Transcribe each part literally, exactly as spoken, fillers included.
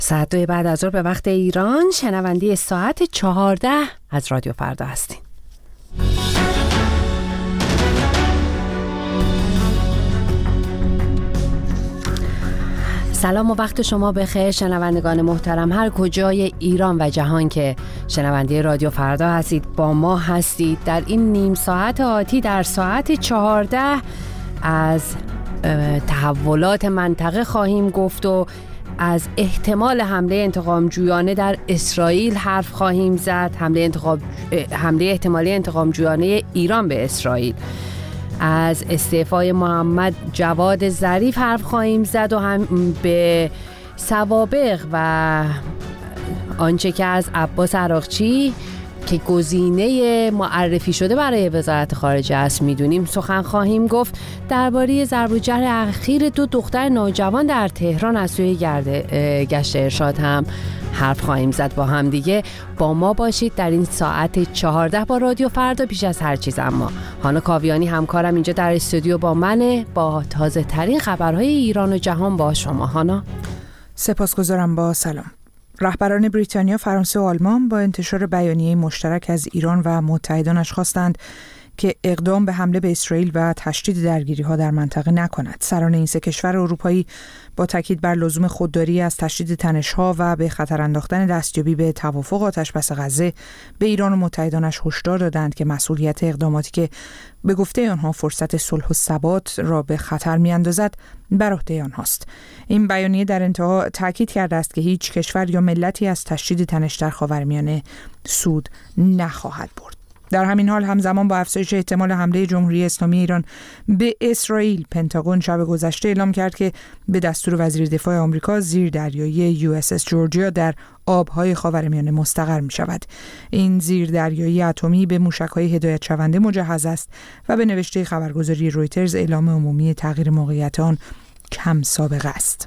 ساعت دوی بعد از ظهر به وقت ایران، شنونده ساعت چهارده از رادیو فردا هستیم. سلام و وقت شما بخیر شنوندگان محترم، هر کجای ایران و جهان که شنونده رادیو فردا هستید با ما هستید. در این نیم ساعت آتی در ساعت چهارده از تحولات منطقه خواهیم گفت و از احتمال حمله انتقام جویانه در اسرائیل حرف خواهیم زد، حمله انتقام حمله احتمالی انتقام جویانه ایران به اسرائیل. از استعفای محمد جواد ظریف حرف خواهیم زد و هم به سوابق و آنچه که از عباس عراقچی که گزینه معرفی شده برای وزارت خارجه است میدونیم سخن خواهیم گفت. درباره ضرب و جرح اخیر دو دختر نوجوان در تهران از سوی گشت ارشاد هم حرف خواهیم زد. با هم دیگه با ما باشید در این ساعت چهارده با رادیو فردا. پیش از هر چیز اما هانا کاویانی همکارم اینجا در استودیو با منه با تازه ترین خبرهای ایران و جهان. با شما هانا. سپاسگزارم. با سلام. رهبران بریتانیا، فرانسه و آلمان با انتشار بیانیه مشترک از ایران و متحدانش خواستند که اقدام به حمله به اسرائیل و تشدید درگیری‌ها در منطقه نکند. سران این سه کشور اروپایی با تاکید بر لزوم خودداری از تشدید تنش‌ها و به خطر انداختن دستیابی به توافق آتش‌بس غزه به ایران و متحدانش هشدار دادند که مسئولیت اقداماتی که به گفته آنها فرصت صلح و ثبات را به خطر می‌اندازد بر عهده آنهاست. این بیانیه در انتها تاکید کرده است که هیچ کشور یا ملتی از تشدید تنش در خاورمیانه سود نخواهد برد. در همین حال همزمان با افزایش احتمال حمله جمهوری اسلامی ایران به اسرائیل، پنتاگون شب گذشته اعلام کرد که به دستور وزیر دفاع آمریکا زیردریایی یو اس اس جورجیا در آبهای خاورمیانه مستقر می شود. این زیردریایی اتمی به موشک‌های هدایت شونده مجهز است و به نوشته خبرگزاری رویترز اعلام عمومی تغییر موقعیت آن کم سابقه است.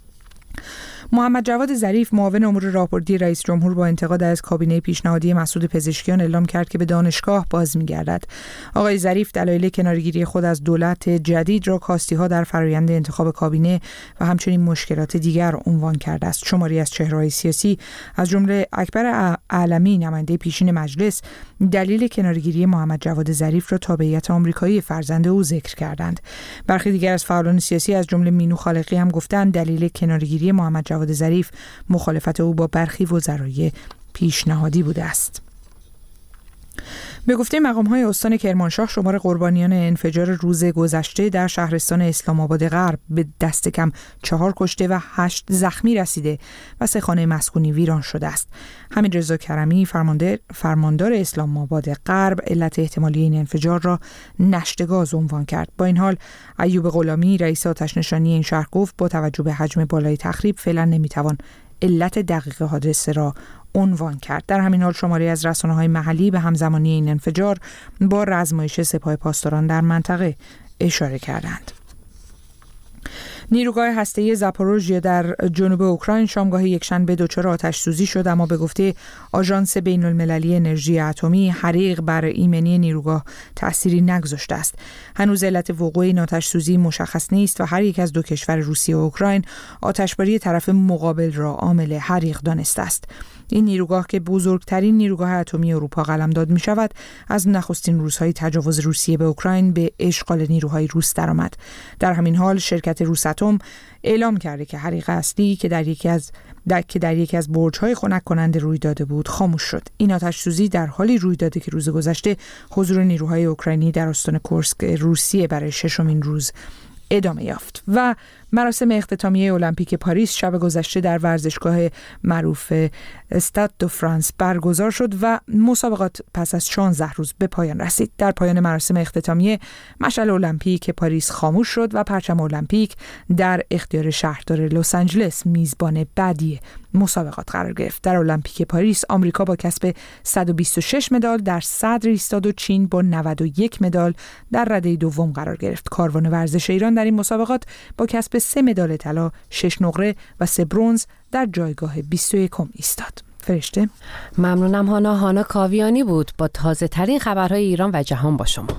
محمد جواد ظریف معاون امور راهبردی رئیس جمهور با انتقاد از کابینه پیشنهادی مسعود پزشکیان اعلام کرد که به دانشگاه باز می‌گردد. آقای ظریف دلایل کناره‌گیری خود از دولت جدید را کاستی‌ها در فرآیند انتخاب کابینه و همچنین مشکلات دیگر عنوان کرده است. شماری از چهره‌های سیاسی از جمله اکبر اعلمی نماینده پیشین مجلس دلیل کناره‌گیری محمد جواد ظریف را تابعیت آمریکایی فرزند او ذکر کردند. برخی دیگر از فعالان سیاسی از جمله مینو خالقی هم گفتند دلیل کناره‌گیری محمد جواد ظریف مخالفت او با برخی وزرای پیشنهادی بوده است. به گفته مقام‌های استان کرمانشاه شمار قربانیان انفجار روز گذشته در شهرستان اسلام آباد غرب به دست کم چهار کشته و هشت زخمی رسیده و سه خانه مسکونی ویران شده است. حمید رضا کرمی فرماندار فرماندار اسلام آباد غرب علت احتمالی این انفجار را نشت گاز عنوان کرد. با این حال ایوب غلامی رئیس آتش‌نشانی این شهر گفت با توجه به حجم بالای تخریب فعلا نمیتوان علت دقیق حادثه را عنوان کرد. در همین حال شماری از رسانه‌های محلی به همزمانی این انفجار با رزمایش سپاه پاسداران در منطقه اشاره کردند. نیروگاه هسته‌ای زاپاروژیا در جنوب اوکراین شامگاه یکشنبه دچار آتش سوزی شد، اما به گفته آژانس بین‌المللی انرژی اتمی حریق بر ایمنی نیروگاه تأثیری نگذاشته است. هنوز علت وقوع این آتش سوزی مشخص نیست و هر یک از دو کشور روسیه و اوکراین آتشباری طرف مقابل را عامل حریق دانسته است. این نیروگاه که بزرگترین نیروگاه اتمی اروپا قلمداد می شود از نخستین روزهای تجاوز روسیه به اوکراین به اشغال نیروهای روس درآمد. در همین حال شرکت روساتوم اعلام کرده که حریق اصلی که در یکی از در که در یکی از برج‌های خنک کننده روی داده بود خاموش شد. این آتش سوزی در حالی روی داده که روز گذشته حضور نیروهای اوکراینی در استان کورسک روسیه برای ششمین روز ادامه یافت. و مراسم اختتامیه المپیک پاریس شب گذشته در ورزشگاه معروف استاد دو فرانس برگزار شد و مسابقات پس از شانزده روز به پایان رسید. در پایان مراسم اختتامیه مشعل المپیک پاریس خاموش شد و پرچم المپیک در اختیار شهردار لس آنجلس میزبان بعدی مسابقات قرار گرفت. در المپیک پاریس آمریکا با کسب صد و بیست و شش مدال در صدر ایستاد و چین با نود و یک مدال در رده دوم قرار گرفت. کاروان ورزش ایران در این مسابقات با کسب سه مدال طلا، شش نقره و سه برنز در جایگاه بیست و یکم ایستاد. فرشته. ممنونم هانا. هانا کاویانی بود با تازه ترین خبرهای ایران و جهان با شما.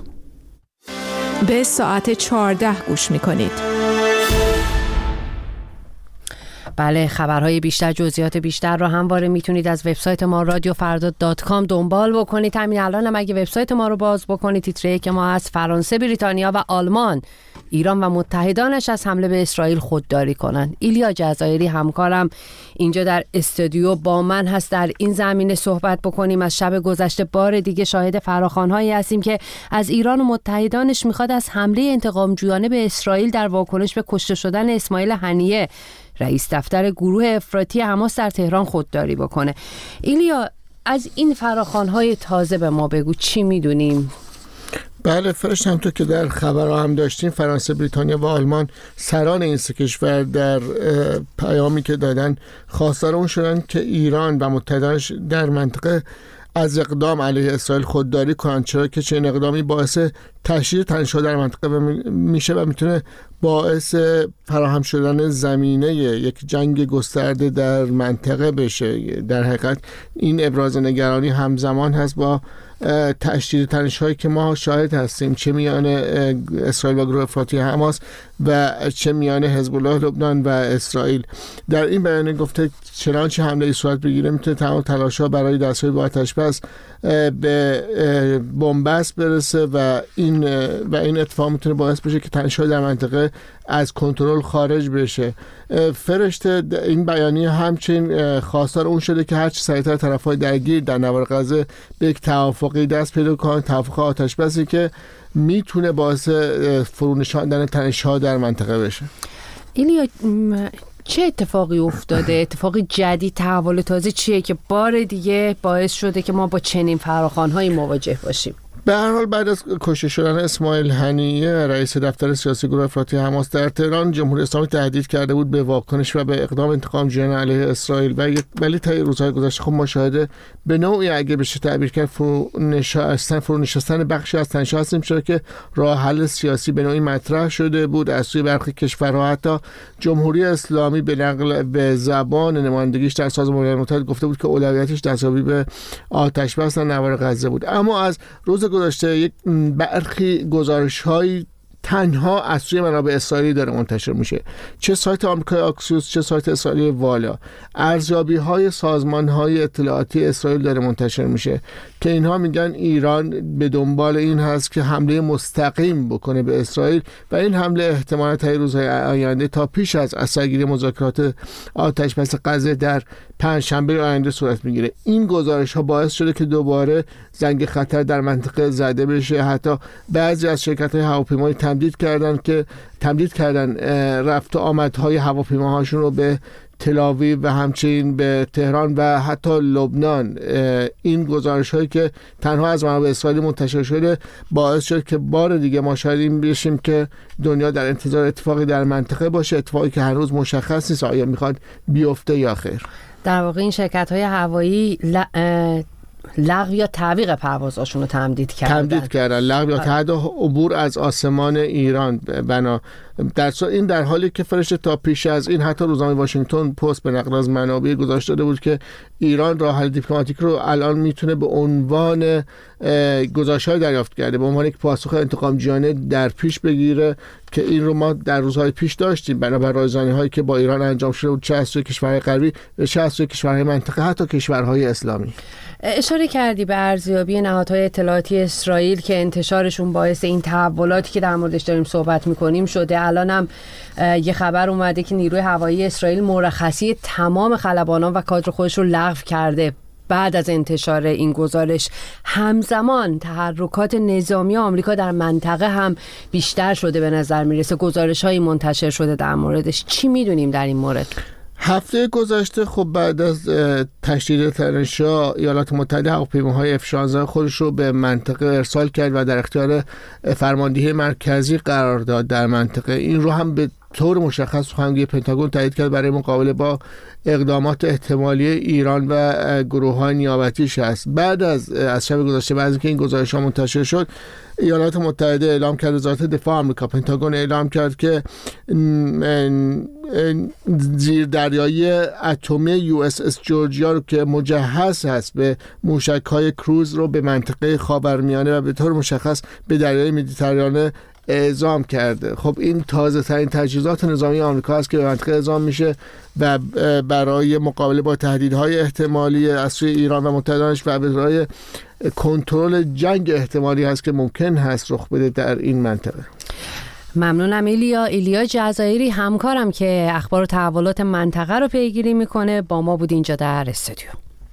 به ساعت چهارده گوش می‌کنید. بله، خبرهای بیشتر، جزئیات بیشتر رو همواره میتونید از وبسایت ما رادیو فردا دات کام دنبال بکنید. همین الان هم اگه وبسایت ما رو باز بکنید، تیتری که ما از فرانسه، بریتانیا و آلمان ایران و متحدانش از حمله به اسرائیل خودداری کنند. ایلیا جزایری همکارم اینجا در استودیو با من هست در این زمینه صحبت بکنیم. از شب گذشته بار دیگه شاهد فراخوان‌هایی هستیم که از ایران و متحدانش میخواد از حمله انتقامجویانه به اسرائیل در واکنش به کشته شدن اسماعیل هنیه، رئیس دفتر گروه افراطی حماس در تهران، خودداری بکنه. ایلیا، از این فراخوان‌های تازه به ما بگو، چی میدونیم؟ بله فرشت، همونطور که در خبرها هم داشتیم، فرانسه، بریتانیا و آلمان سران این سه کشور در پیامی که دادن خواستار اون شدن که ایران و متحدانش در منطقه از اقدام علیه اسرائیل خودداری کنند، چرا که چنین اقدامی باعث تشدید تنش‌ها در منطقه میشه و میتونه باعث فراهم شدن زمینه یک جنگ گسترده در منطقه بشه. در حقیقت این ابراز نگرانی همزمان هست با تشدید تنش‌هایی که ما شاهد هستیم، چه میان اسرائیل و گروه افراطی حماس و چه میان حزب الله لبنان و اسرائیل. در این بیانیه گفته چنانچه حمله صورت بگیره میتونه تمام تلاش‌ها برای دستیابی به آتش‌بس به بنبست برسه و این و این اتفاق میتونه باعث بشه که تنش‌ها در منطقه از کنترل خارج بشه. فرشته، این بیانیه همچنین خواستار اون شده که هرچی سریعتر طرف‌های درگیر در نوار غزه به یک توافقی دست پیدا کنند، توافق آتش‌بسی که میتونه باعث فرونشاندن تنش‌ها در منطقه بشه. ایلیا، چه اتفاقی افتاده؟ اتفاقی جدید، تحول تازه چیه که بار دیگه باعث شده که ما با چنین فراخوان‌هایی مواجه باشیم؟ به هر حال بعد از کشته شدن اسماعیل هنیه، رئیس دفتر سیاسی گروه افراطی حماس در تهران، جمهوری اسلامی تهدید کرده بود به واکنش و به اقدام انتقام‌جویانه علیه اسرائیل و ولی تا روزهای گذشته خب مشاهده به نوعی اگه بشه تعبیر کرد فرونشستن فرونشستن بخشی از تنش‌ها هستیم، چرا که راه حل سیاسی به نوعی مطرح شده بود از سوی برخی کشورها. حتی جمهوری اسلامی به نقل به زبان نمایندگیش در سازمان ملل متحد گفته بود که اولویتش دستیابی به آتش‌بس در نوار غزه بود. اما از روز گذشته یک برخی گزارش‌های تنها از سوی منابع اسرائیلی داره منتشر میشه، چه سایت آمریکای آکسیوس چه سایت اسرائیلی والا، ارزیابی‌های سازمان‌های اطلاعاتی اسرائیل داره منتشر میشه که اینها میگن ایران به دنبال این هست که حمله مستقیم بکنه به اسرائیل و این حمله احتمالاً تا روزهای آینده تا پیش از اثرگیری مذاکرات آتش‌بس غزه در پنجشنبه آینده صورت میگیره. این گزارش‌ها باعث شده که دوباره زنگ خطر در منطقه زده بشه. حتی بعضی از شرکت‌های هواپیمایی تمدید کردن که تمدید کردن رفت و آمدهای هواپیماهاشون رو به تل‌آویو و همچنین به تهران و حتی لبنان. این گزارش هایی که تنها از منابع اسرائیلی منتشر شده باعث شد که بار دیگه ما شاید این بشیم که دنیا در انتظار اتفاقی در منطقه باشه، اتفاقی که هنوز مشخص نیست آیا میخواد بیفته یا خیر. در واقع این شرکت های هوایی ل... لغو یا تعویق پروازاشون رو تمدید کردن تمدید کردن لغو یا تعویق عبور از آسمان ایران. بنا در این در حالی که فرشته تا پیش از این حتی روزنامه واشنگتن پست به نقل از منابع گزارش داده بود که ایران راه حل دیپلماتیک رو الان میتونه به عنوان گزارش‌های دریافت کرده به عنوان یک پاسخ انتقام‌جویانه در پیش بگیره که این رو ما در روزهای پیش داشتیم بنابر رایزنی‌هایی که با ایران انجام شده بود، چه از سوی کشورهای غربی چه از سوی کشورهای منطقه، حتی کشورهای اسلامی. اشاره کردی به ارزیابی نهادهای اطلاعاتی اسرائیل که انتشارشون باعث این تحولاتی که در موردش داریم صحبت می‌کنیم شده. الان هم یه خبر اومده که نیروی هوایی اسرائیل مرخصی تمام خلبانان و کادر خودش رو لغو کرده بعد از انتشار این گزارش. همزمان تحرکات نظامی آمریکا در منطقه هم بیشتر شده به نظر میرسه. گزارش‌هایی منتشر شده در موردش. چی میدونیم در این مورد؟ هفته گذشته خب بعد از تشدید تنش‌ها ایالات متحده هواپیماهای اف شانزده خودش رو به منطقه ارسال کرد و در اختیار فرماندهی مرکزی قرار داد در منطقه. این رو هم به طور مشخص سخنگوی پنتاگون تایید کرد برای مقابله با اقدامات احتمالی ایران و گروه‌های نیابتیش است. بعد از از شب گذشته بعد از اینکه این گزارش‌ها منتشر شد، ایالات متحده اعلام کرد، وزارت دفاع آمریکا پنتاگون اعلام کرد که زیردریایی اتمی یو اس اس جورجیا رو که مجهز هست به موشک‌های کروز رو به منطقه خاورمیانه و به طور مشخص به دریای مدیترانه اعزام کرده. خب این تازه ترین تجهیزات نظامی آمریکا است که به منطقه اعزام میشه و برای مقابله با تهدیدهای احتمالی از سوی ایران و متحدانش و برای کنترل جنگ احتمالی هست که ممکن هست رخ بده در این منطقه. ممنونم ایلیا. ایلیا جزایری همکارم که اخبار و تحولات منطقه رو پیگیری میکنه با ما بود اینجا در استودیو.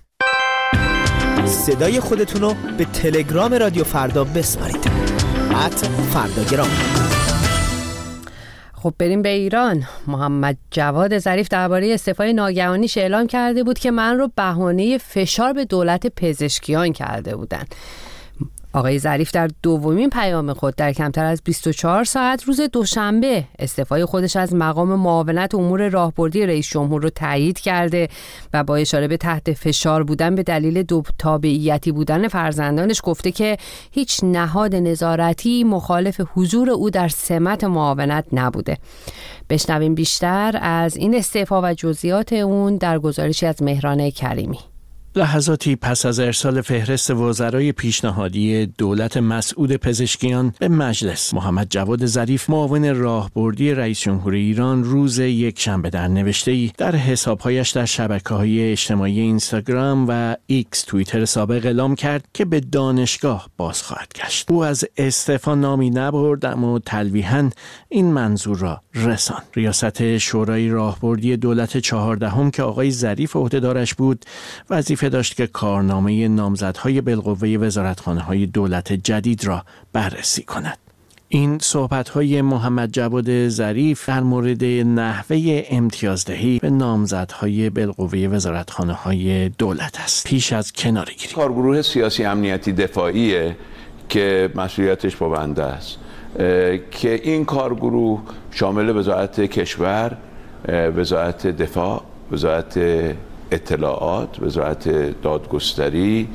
صدای خودتون رو به تلگرام رادیو فردا بسپارید. ات فرداگرام. خب بریم به ایران. محمد جواد ظریف درباره استعفای ناگهانیش اعلام کرده بود که من رو بهانه فشار به دولت پزشکیان کرده بودن. آقای ظریف در دومین پیام خود در کمتر از بیست و چهار ساعت روز دوشنبه استعفای خودش از مقام معاونت امور راهبردی رئیس جمهور رو تایید کرده و با اشاره به تحت فشار بودن به دلیل دو تابعیتی بودن فرزندانش گفته که هیچ نهاد نظارتی مخالف حضور او در سمت معاونت نبوده. بشنویم بیشتر از این استعفا و جزئیات اون در گزارشی از مهران کریمی. لحظاتی پس از ارسال فهرست وزرای پیشنهادی دولت مسعود پزشکیان به مجلس، محمد جواد ظریف معاون راهبردی رئیس جمهور ایران روز یکشنبه در نوشته‌ای در حساب‌هایش در شبکه‌های اجتماعی اینستاگرام و ایکس توییتر سابق اعلام کرد که به دانشگاه باز خواهد گشت. او از استعفا نامی نبرد اما تلویحاً این منظور را رساند. ریاست شورای راهبردی دولت چهاردهم که آقای ظریف عهده‌دارش بود وظیفه داشت که کارنامه نامزدهای بالقوه وزارتخانه‌های دولت جدید را بررسی کند. این صحبت‌های محمد جواد ظریف در مورد نحوه امتیازدهی به نامزدهای بالقوه وزارتخانه‌های دولت است. پیش از کناره‌گیری کارگروه سیاسی امنیتی دفاعیه که مسئولیتش با بنده است که این کارگروه شامل وزارت کشور، وزارت دفاع، وزارت اطلاعات، وزارت دادگستری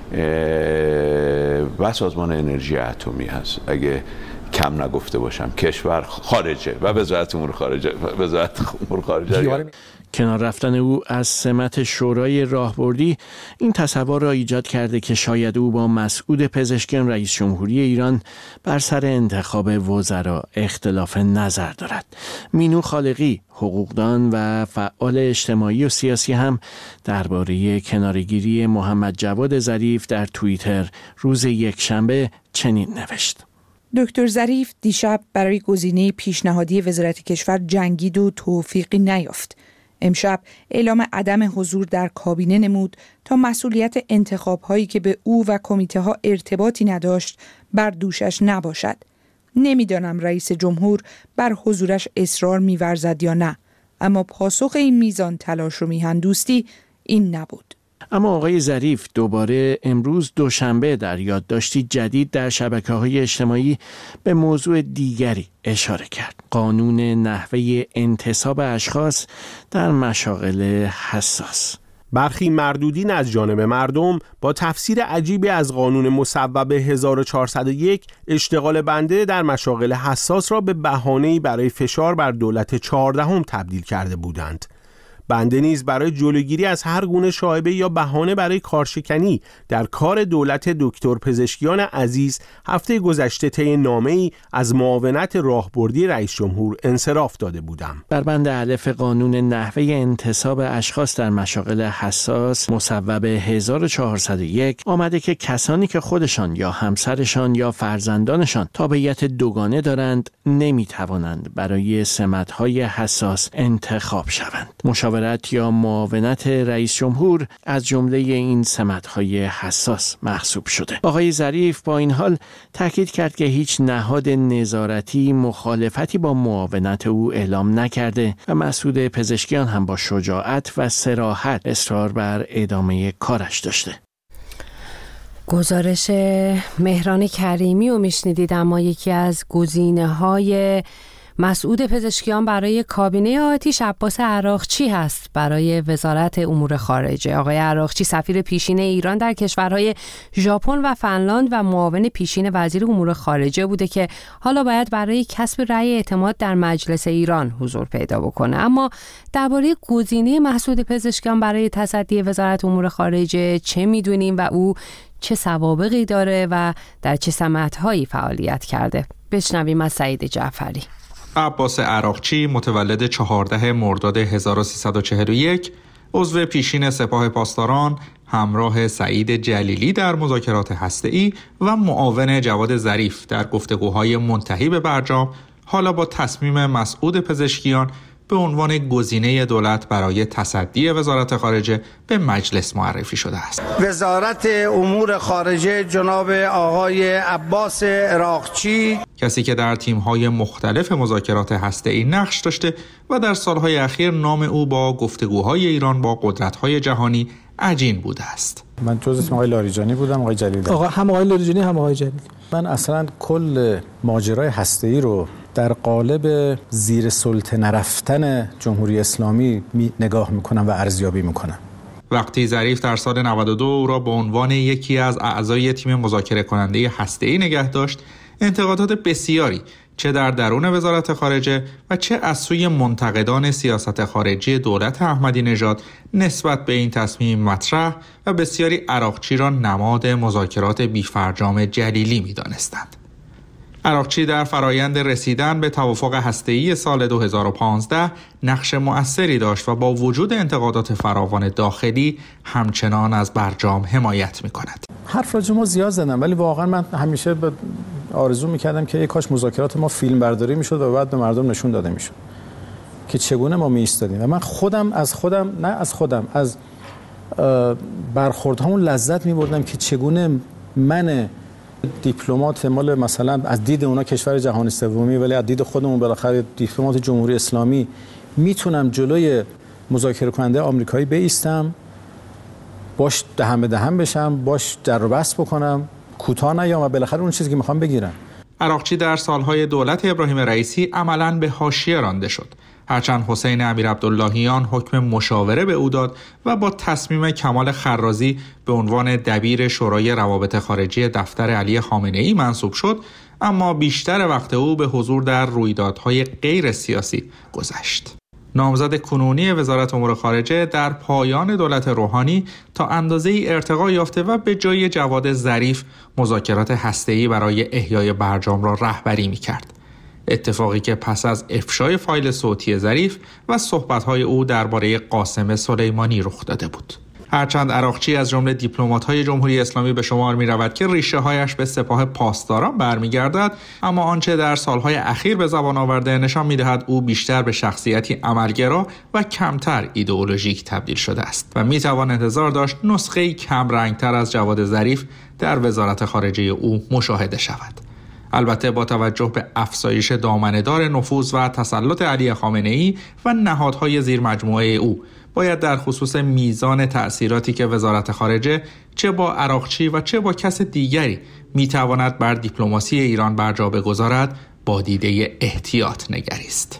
و سازمان انرژی اتمی هست. اگه کم نگفته باشم کشور خارجه و وزارت امور خارجه وزارت امور خارجه. کنار رفتن او از سمت شورای راهبردی این تصور را ایجاد کرده که شاید او با مسعود پزشکیان رئیس جمهوری ایران بر سر انتخاب وزرا اختلاف نظر دارد. مینو خالقی، حقوقدان و فعال اجتماعی و سیاسی هم درباره کناره‌گیری محمد جواد ظریف در توییتر روز یکشنبه چنین نوشت: دکتر ظریف دیشب برای گزینه پیشنهادی وزارت کشور جنگید و توفیقی نیافت. امشب اعلام عدم حضور در کابینه نمود تا مسئولیت انتخاب‌هایی که به او و کمیته‌ها ارتباطی نداشت بر دوشش نباشد. نمیدانم رئیس جمهور بر حضورش اصرار می‌ورزد یا نه، اما پاسخ این میزان تلاش و میهن دوستی این نبود. اما آقای ظریف دوباره امروز دوشنبه در یادداشتی جدید در شبکه‌های اجتماعی به موضوع دیگری اشاره کرد: قانون نحوه انتصاب اشخاص در مشاغل حساس. برخی مردودین از جانب مردم با تفسیر عجیبی از قانون مصوب هزار و چهارصد و یک اشتغال بنده در مشاغل حساس را به بهانه‌ای برای فشار بر دولت چهاردهم تبدیل کرده بودند. بنده نیز برای جلوگیری از هر گونه شایبه یا بهانه برای کارشکنی در کار دولت دکتر پزشکیان عزیز هفته گذشته طی نامه‌ای از معاونت راهبردی رئیس جمهور انصراف داده بودم. در بند الف قانون نحوه انتصاب اشخاص در مشاغل حساس مصوب هزار و چهارصد و یک آمده که کسانی که خودشان یا همسرشان یا فرزندانشان تابعیت دوگانه دارند نمی‌توانند برای سمت‌های حساس انتخاب شوند. مشاورت یا معاونت رئیس جمهور از جمله این سمت‌های حساس محسوب شده. آقای ظریف با این حال تاکید کرد که هیچ نهاد نظارتی مخالفتی با معاونت او اعلام نکرده و مسعود پزشکیان هم با شجاعت و صراحت اصرار بر ادامه کارش داشته. گزارش مهران کریمی رو میشنیدید. اما یکی از گزینه‌های مسعود پزشکیان برای کابینه آتیش عباس عراقچی هست برای وزارت امور خارجه. آقای عراقچی سفیر پیشین ایران در کشورهای ژاپن و فنلاند و معاون پیشین وزیر امور خارجه بوده که حالا باید برای کسب رأی اعتماد در مجلس ایران حضور پیدا بکنه. اما درباره گزینه مسعود پزشکیان برای تصدی وزارت امور خارجه چه میدونیم و او چه سوابقی داره و در چه سمت‌هایی فعالیت کرده؟ بشنویم از سعید جعفری. عباس عراقچی متولد چهاردهم مرداد هزار و سیصد و چهل و یک، عضو پیشین سپاه پاسداران، همراه سعید جلیلی در مذاکرات هسته‌ای و معاون جواد ظریف در گفتگوهای منتهی به برجام، حالا با تصمیم مسعود پزشکیان به عنوان گزینه دولت برای تصدی وزارت خارجه به مجلس معرفی شده است. وزارت امور خارجه جناب آقای عباس عراقچی، کسی که در تیم‌های مختلف مذاکرات هسته‌ای نقش داشته و در سالهای اخیر نام او با گفتگوهای ایران با قدرت‌های جهانی عجین بوده است. من جز اسم آقای لاریجانی بودم، آقای جلیلی. آقا هم آقای لاریجانی هم آقای جلیلی. من اصلا کل ماجرای هسته‌ای رو در قالب زیر سلطه نرفتن جمهوری اسلامی می نگاه میکنم و ارزیابی میکنم. وقتی ظریف در سال نود و دو او را به عنوان یکی از اعضای تیم مذاکره کننده هسته‌ای نگه داشت، انتقادات بسیاری چه در درون وزارت خارجه و چه از سوی منتقدان سیاست خارجی دولت احمدی نژاد نسبت به این تصمیم مطرح و بسیاری عراقچی را نماد مذاکرات بی‌فرجام جلیلی می‌دانستند. عراقچی در فرایند رسیدن به توافق هسته‌ای سال دو هزار و پانزده نقش مؤثری داشت و با وجود انتقادات فراوان داخلی همچنان از برجام حمایت می‌کند. حرف راجع ما زیاد زدم، ولی واقعا من همیشه به آرزو می‌کردم که یک کاش مذاکرات ما فیلم برداری می‌شد و بعد به مردم نشون داده می‌شد که چگونه ما می‌ایستادیم. و من خودم از خودم نه از خودم از برخوردهامون لذت می‌بردم که چگونه من دیپلمات مال مثلا از دید اونا کشور جهان سومی ولی از دید خودمون بالاخره دیپلمات جمهوری اسلامی میتونم جلوی مذاکره کننده آمریکایی بایستم، باش دهن به دهن بشم، باش در و بست بکنم، کوتاه نیام و بالاخره اون چیزی که میخوام بگیرم. عراقچی در سالهای دولت ابراهیم رئیسی عملاً به حاشیه رانده شد، هرچند حسین امیرعبداللهیان حکم مشاوره به او داد و با تصمیم کمال خرازی به عنوان دبیر شورای روابط خارجی دفتر علی خامنه‌ای منصوب شد، اما بیشتر وقت او به حضور در رویدادهای غیر سیاسی گذشت. نامزد کنونی وزارت امور خارجه در پایان دولت روحانی تا اندازه‌ای ارتقا یافته و به جای جواد ظریف مذاکرات هسته‌ای برای احیای برجام را رهبری می‌کرد. اتفاقی که پس از افشای فایل صوتی ظریف و صحبت‌های او درباره قاسم سلیمانی رخ داده بود. هرچند عراقچی از جمله دیپلمات‌های جمهوری اسلامی به شمار می‌رود که ریشه‌هایش به سپاه پاسداران برمیگردد، اما آنچه در سالهای اخیر به زبان آورده نشان می‌دهد او بیشتر به شخصیتی عملگرا و کمتر ایدئولوژیک تبدیل شده است و می‌توان انتظار داشت نسخه‌ای کم رنگ‌تر از جواد ظریف در وزارت خارجه او مشاهده شود. البته با توجه به افزایش دامنه‌دار نفوذ و تسلط علی خامنه‌ای و نهادهای زیر مجموعه او، باید در خصوص میزان تأثیراتی که وزارت خارجه چه با عراقچی و چه با کس دیگری میتواند بر دیپلماسی ایران بر جا بگذارد با دیده احتیاط نگریست.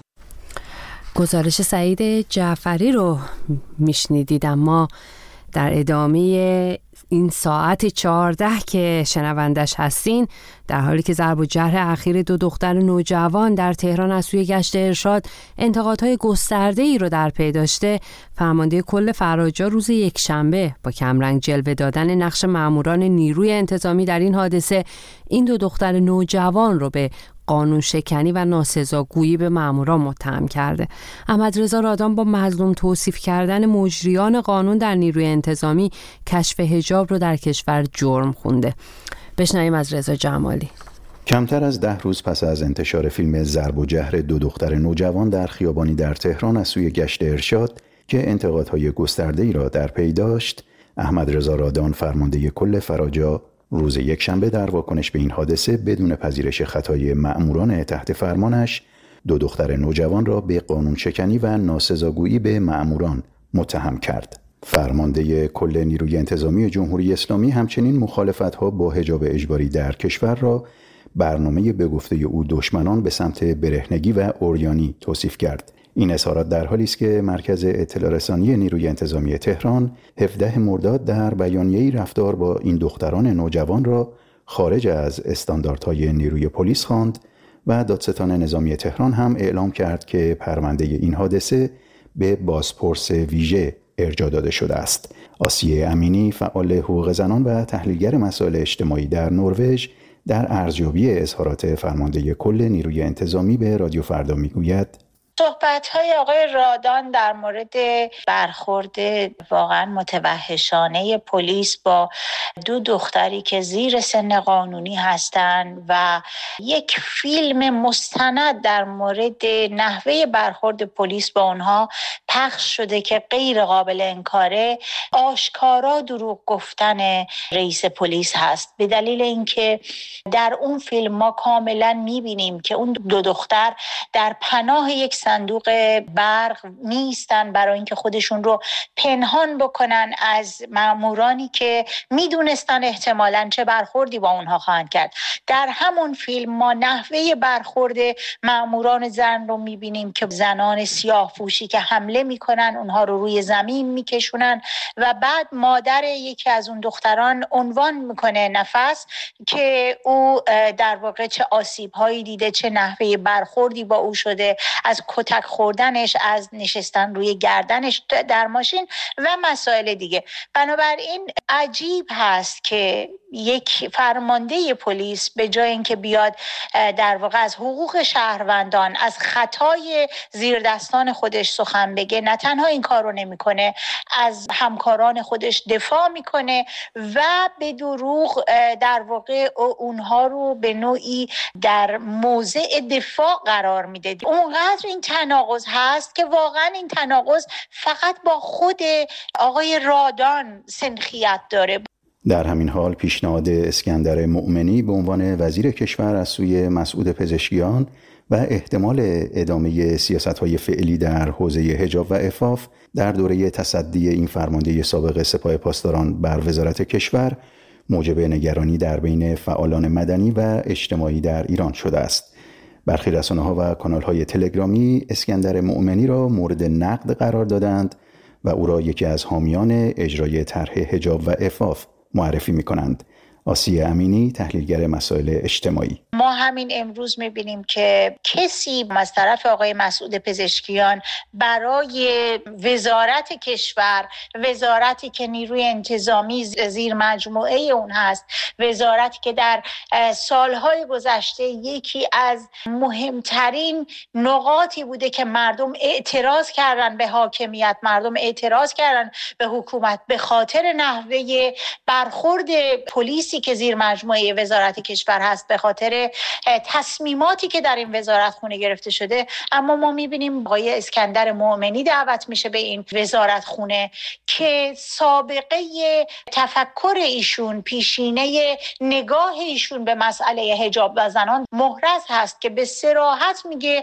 گزارش سعید جعفری رو میشنیدید، اما در ادامه این ساعت چهارده که شنوندش هستین، در حالی که ضرب و جرح اخیر دو دختر نوجوان در تهران از سوی گشت ارشاد انتقادهای گسترده‌ای رو در پی داشته، فرمانده کل فراجا روز یکشنبه با کمرنگ جلوه دادن نقش ماموران نیروی انتظامی در این حادثه این دو دختر نوجوان رو به قانون شکنی و ناسزاگویی به ماموران متهم کرده. احمدرضا رادان با مظلوم توصیف کردن مجریان قانون در نیروی انتظامی کشف حجاب رو در کشور جرم خونده. بشنویم از رضا جمالی. کمتر از ده روز پس از انتشار فیلم ضرب و جرح دو دختر نوجوان در خیابانی در تهران از سوی گشت ارشاد که انتقادهای گسترده‌ای را در پی داشت، احمدرضا رادان فرمانده کل فراجا روز یکشنبه در واکنش به این حادثه بدون پذیرش خطای مأموران تحت فرمانش دو دختر نوجوان را به قانون شکنی و ناسزاگویی به مأموران متهم کرد. فرمانده کل نیروی انتظامی جمهوری اسلامی همچنین مخالفت‌ها با حجاب اجباری در کشور را برنامه به گفته او دشمنان به سمت برهنگی و عریانی توصیف کرد. این اظهارات در حالی است که مرکز اطلاع رسانی نیروی انتظامی تهران هفدهم مرداد در بیانیه‌ای رفتار با این دختران نوجوان را خارج از استانداردهای نیروی پلیس خواند و دادستان نظامی تهران هم اعلام کرد که پرونده این حادثه به بازپرس ویژه ارجاع داده شده است. آسیه امینی، فعال حقوق زنان و تحلیلگر مسائل اجتماعی در نروژ، در ارزیابی اظهارات فرمانده کل نیروی انتظامی به رادیو فردا میگوید صحبت‌های آقای رادان در مورد برخورد واقعا متوحشانه پلیس با دو دختری که زیر سن قانونی هستند و یک فیلم مستند در مورد نحوه برخورد پلیس با اونها پخش شده که غیر قابل انکاره، آشکارا دروغ گفتن رئیس پلیس هست، به دلیل اینکه در اون فیلم ما کاملا می‌بینیم که اون دو دختر در پناه یک صندوق برق نیستن برای اینکه خودشون رو پنهان بکنن از مامورانی که میدونستن احتمالاً چه برخوردی با اونها خواهند کرد. در همون فیلم ما نحوه برخورد ماموران زن رو میبینیم که زنان سیاه پوشی که حمله میکنن اونها رو روی زمین میکشونن و بعد مادر یکی از اون دختران عنوان میکنه نفس که او در واقع چه آسیب هایی دیده، چه نحوه برخوردی با او شده، از کتک خوردنش، از نشستن روی گردنش در ماشین و مسائل دیگه. بنابراین عجیب هست که یک فرمانده پلیس به جای اینکه بیاد در واقع از حقوق شهروندان، از خطای زیردستان خودش سخن بگه، نه تنها این کار رو نمیکنه، از همکاران خودش دفاع میکنه و به دروغ در واقع اونها رو به نوعی در موضع دفاع قرار میده. اونقدر این تناقض هست که واقعا این تناقض فقط با خود آقای رادان سنخیت داره. در همین حال پیشنهاد اسکندر مؤمنی به عنوان وزیر کشور از سوی مسعود پزشکیان و احتمال ادامه سیاست‌های فعلی در حوزه حجاب و عفاف در دوره تصدی این فرمانده سابق سپاه پاسداران بر وزارت کشور موجب نگرانی در بین فعالان مدنی و اجتماعی در ایران شده است. برخی رسانه‌ها و کانال‌های تلگرامی اسکندر مؤمنی را مورد نقد قرار دادند و او را یکی از حامیان اجرای طرح حجاب و عفاف معرفی می‌کنند. آسیه امینی، تحلیلگر مسائل اجتماعی: ما همین امروز می‌بینیم که کسی از طرف آقای مسعود پزشکیان برای وزارت کشور، وزارتی که نیروی انتظامی زیر مجموعه اون هست، وزارتی که در سالهای گذشته یکی از مهمترین نقاطی بوده که مردم اعتراض کردن به حاکمیت، مردم اعتراض کردن به حکومت به خاطر نحوه برخورد پلیسی که زیر مجموعه وزارت کشور هست، به خاطر تصمیماتی که در این وزارت خونه گرفته شده. اما ما میبینیم آقای اسکندر مؤمنی دعوت میشه به این وزارت خونه که سابقه تفکر ایشون، پیشینه نگاه ایشون به مسئله حجاب و زنان محرز هست که به صراحت میگه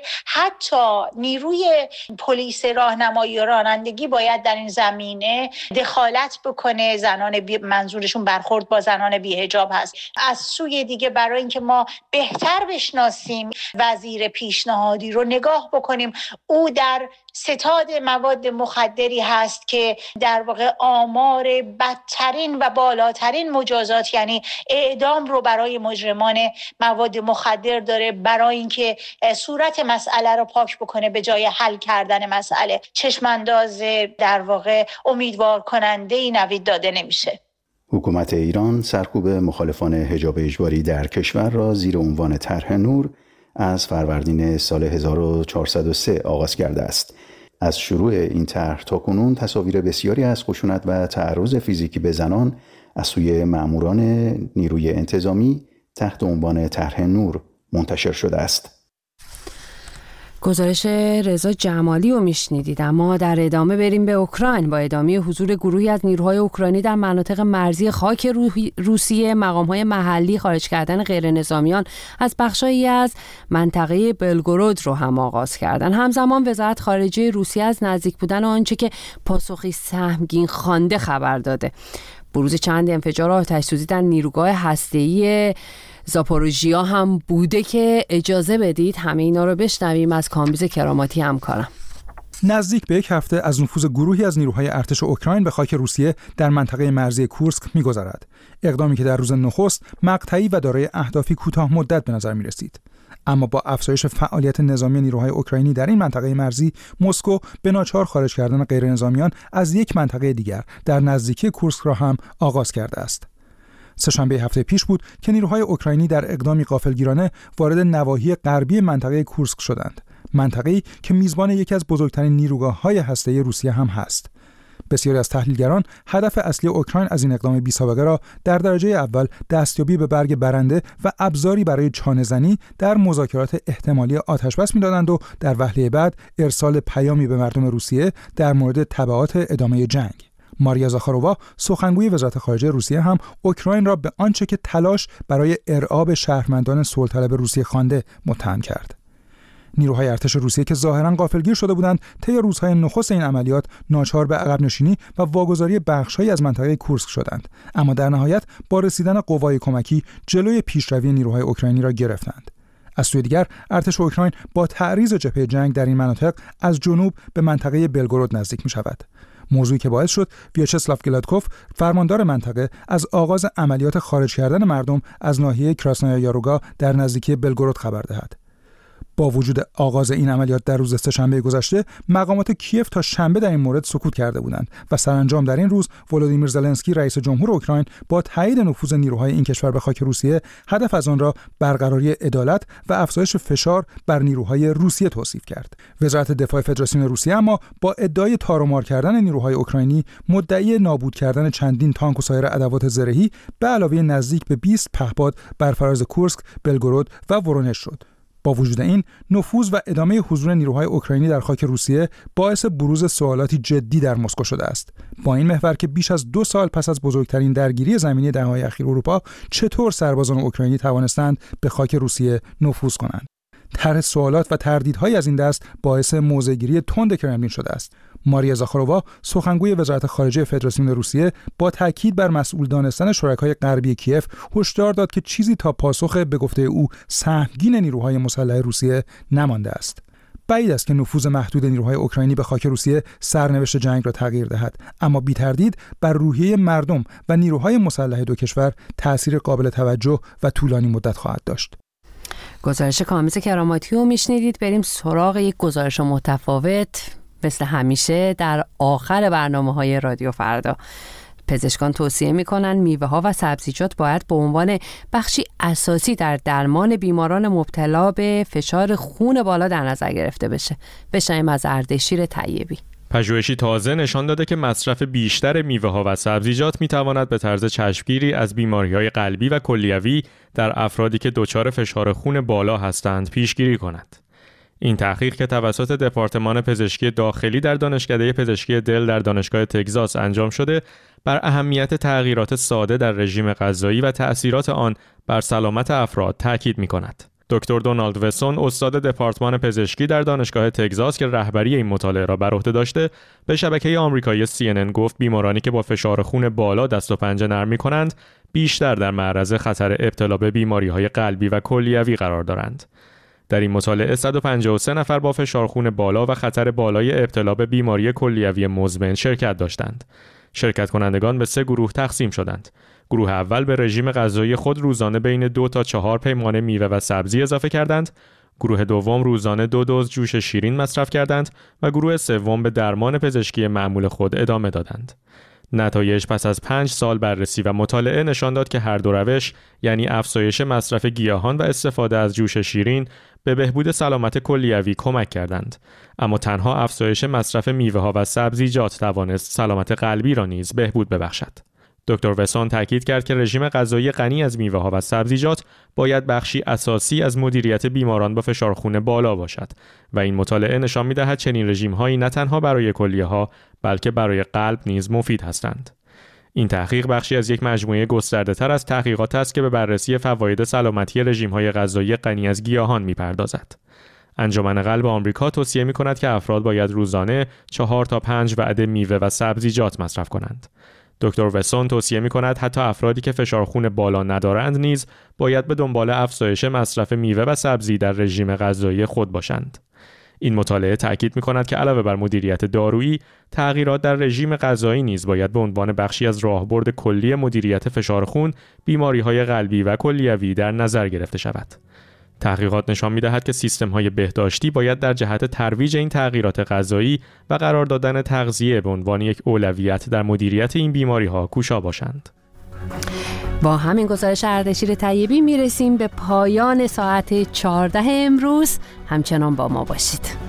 حتی نیروی پلیس راهنمایی و رانندگی باید در این زمینه دخالت بکنه. زنان بی منظورشون برخورد با زنان بی حجاب هست. از سوی دیگه برای اینکه ما بهتر بشناسیم وزیر پیشنهادی رو نگاه بکنیم، او در ستاد مواد مخدری هست که در واقع آمار بدترین و بالاترین مجازات یعنی اعدام رو برای مجرمان مواد مخدر داره، برای اینکه صورت مسئله رو پاک بکنه به جای حل کردن مسئله. چشمانداز در واقع امیدوار کننده ای نوید داده نمیشه. حکومت ایران سرکوب مخالفان حجاب اجباری در کشور را زیر عنوان طرح نور از فروردین سال هزار و چهارصد و سه آغاز کرده است. از شروع این طرح تا کنون تصاویر بسیاری از خشونت و تعرض فیزیکی به زنان از سوی ماموران نیروی انتظامی تحت عنوان طرح نور منتشر شده است. گزارش رضا جمالی رو میشنیدید. اما در ادامه بریم به اوکراین. با ادامه حضور گروهی از نیروهای اوکراینی در مناطق مرزی خاک روسیه، مقام‌های محلی خارج کردن غیر نظامیان از بخشایی از منطقه بلگورود رو هم آغاز کردن. همزمان وزارت خارجه روسیه از نزدیک بودن آنچه که پاسخی سهمگین خوانده خبر داده. بروز چند انفجار آتش‌سوزی در نیروگاه هسته‌ای زاپوروژیا هم بوده که اجازه بدید همه اینا رو بشنویم از کامبیز کراماتی همکارم. نزدیک به یک هفته از نفوذ گروهی از نیروهای ارتش اوکراین به خاک روسیه در منطقه مرزی کورسک می‌گذرد. اقدامی که در روز نخست مقطعی و دارای اهدافی کوتاه مدت به نظر می‌رسید. اما با افزایش فعالیت نظامی نیروهای اوکراینی در این منطقه مرزی، مسکو به ناچار خارج کردن غیر نظامیان از یک منطقه دیگر در نزدیکی کورسک را هم آغاز کرده است. سه‌شنبه هفته پیش بود که نیروهای اوکراینی در اقدامی غافلگیرانه وارد نواحی غربی منطقه کورسک شدند، منطقه‌ای که میزبان یکی از بزرگترین نیروگاه‌های هسته‌ای روسیه هم هست. بسیاری از تحلیلگران هدف اصلی اوکراین از این اقدام بی‌سابقه را در درجه اول دستیابی به برگ برنده و ابزاری برای چانه‌زنی در مذاکرات احتمالی آتش‌بس می‌دادند و در وهله بعد ارسال پیامی به مردم روسیه در مورد تبعات ادامه جنگ. ماریا زاخارووا، سخنگوی وزارت خارجه روسیه، هم اوکراین را به آنچه که تلاش برای ارعاب شهروندان صلح‌طلب روسیه خوانده متهم کرد. نیروهای ارتش روسیه که ظاهراً غافلگیر شده بودند طی روزهای نخست این عملیات ناچار به عقب نشینی و واگذاری بخش‌هایی از منطقه کورسک شدند، اما در نهایت با رسیدن قوای کمکی جلوی پیشروی نیروهای اوکراینی را گرفتند. از سوی دیگر ارتش اوکراین با تعریض جبهه جنگ در این مناطق از جنوب به منطقه بلگورود نزدیک می‌شود، موضوعی که باعث شد ویاچسلاو گلادکوف، فرماندار منطقه، از آغاز عملیات خارج کردن مردم از ناحیه کراسنایا یاروگا در نزدیکی بلگورود خبر دهد. با وجود آغاز این عملیات در روز سه‌شنبه گذشته، مقامات کیف تا شنبه در این مورد سکوت کرده بودند و سرانجام در این روز ولودیمیر زلنسکی، رئیس جمهور اوکراین، با تایید نفوذ نیروهای این کشور به خاک روسیه، هدف از آن را برقراری عدالت و افزایش فشار بر نیروهای روسیه توصیف کرد. وزارت دفاع فدراسیون روسیه اما با ادعای تارومار کردن نیروهای اوکراینی مدعی نابود کردن چندین تانک و سایر ادوات زرهی به علاوه نزدیک به بیست پهپاد بر فراز کورسک، بلگورود و ورونژ شد. با وجود این، نفوذ و ادامه حضور نیروهای اوکراینی در خاک روسیه باعث بروز سوالاتی جدی در مسکو شده است. با این محور که بیش از دو سال پس از بزرگترین درگیری زمینی دهه‌های اخیر اروپا، چطور سربازان اوکراینی توانستند به خاک روسیه نفوذ کنند؟ طرح سوالات و تردیدهای از این دست باعث موضع‌گیری تند کرملین شده است. ماریا زاخارووا، سخنگوی وزارت خارجه فدراسیون روسیه، با تاکید بر مسئول دانستن شرکای غربی کیف هشدار داد که چیزی تا پاسخ به گفته او سهمگین نیروهای مسلح روسیه نمانده است. بعید است که نفوذ محدود نیروهای اوکراینی به خاک روسیه سرنوشت جنگ را تغییر دهد، اما بی تردید بر روحیه مردم و نیروهای مسلح دو کشور تأثیر قابل توجه و طولانی مدت خواهد داشت. گزارش کامز کراماتی رو میشنیدید. بریم سراغ یک گزارش متفاوت مثل همیشه در آخر برنامه‌های رادیو فردا. پزشکان توصیه می‌کنند میوه‌ها و سبزیجات باید به عنوان بخشی اساسی در درمان بیماران مبتلا به فشار خون بالا در نظر گرفته بشه. بشنویم از اردشیر طیبی. پژوهشی تازه نشان داده که مصرف بیشتر میوه‌ها و سبزیجات می‌تواند به طرز چشمگیری از بیماری‌های قلبی و کلیوی در افرادی که دچار فشار خون بالا هستند پیشگیری کند. این تحقیق که توسط دپارتمان پزشکی داخلی در دانشکده پزشکی دل در دانشگاه تگزاس انجام شده، بر اهمیت تغییرات ساده در رژیم غذایی و تأثیرات آن بر سلامت افراد تاکید می‌کند. دکتر دونالد وسون، استاد دپارتمان پزشکی در دانشگاه تگزاس که رهبری این مطالعه را بر عهده داشته، به شبکه آمریکایی سی ان ان گفت بیمارانی که با فشار خون بالا دست و پنجه نرم می‌کنند، بیشتر در معرض خطر ابتلا به بیماری‌های قلبی و کلیوی قرار دارند. در این مطالعه صد و پنجاه و سه نفر با فشار خون بالا و خطر بالای ابتلا به بیماری کلیوی مزمن شرکت داشتند. شرکت کنندگان به سه گروه تقسیم شدند. گروه اول به رژیم غذایی خود روزانه بین دو تا چهار پیمانه میوه و سبزی اضافه کردند. گروه دوم روزانه دو دوز جوش شیرین مصرف کردند و گروه سوم به درمان پزشکی معمول خود ادامه دادند. نتایج پس از پنج سال بررسی و مطالعه نشان داد که هر دو روش، یعنی افزایش مصرف گیاهان و استفاده از جوش شیرین، به بهبود سلامت کلیوی کمک کردند، اما تنها افزایش مصرف میوه‌ها و سبزیجات توانست سلامت قلبی را نیز بهبود ببخشد. دکتر وسون تاکید کرد که رژیم غذایی غنی از میوه‌ها و سبزیجات باید بخشی اساسی از مدیریت بیماران با فشار خون بالا باشد و این مطالعه نشان می‌دهد چنین رژیم‌هایی نه تنها برای کلیه‌ها بلکه برای قلب نیز مفید هستند. این تحقیق بخشی از یک مجموعه گسترده‌تر از تحقیقات است که به بررسی فواید سلامتی رژیم‌های غذایی غنی از گیاهان می‌پردازد. انجمن قلب آمریکا توصیه می‌کند که افراد باید روزانه چهار تا پنج وعده میوه و سبزیجات مصرف کنند. دکتر وسون توصیه می‌کند حتی افرادی که فشار خون بالا ندارند نیز باید به دنبال افزایش مصرف میوه و سبزی در رژیم غذایی خود باشند. این مطالعه تاکید می‌کند که علاوه بر مدیریت دارویی، تغییرات در رژیم غذایی نیز باید به عنوان بخشی از راهبرد کلی مدیریت فشار خون، بیماری‌های قلبی و کلیوی در نظر گرفته شود. تحقیقات نشان می‌دهد که سیستم‌های بهداشتی باید در جهت ترویج این تغییرات غذایی و قرار دادن تغذیه به عنوان یک اولویت در مدیریت این بیماری‌ها کوشا باشند. با همین گزارش اردشیر طیبی میرسیم به پایان ساعت چهارده امروز. همچنان با ما باشید.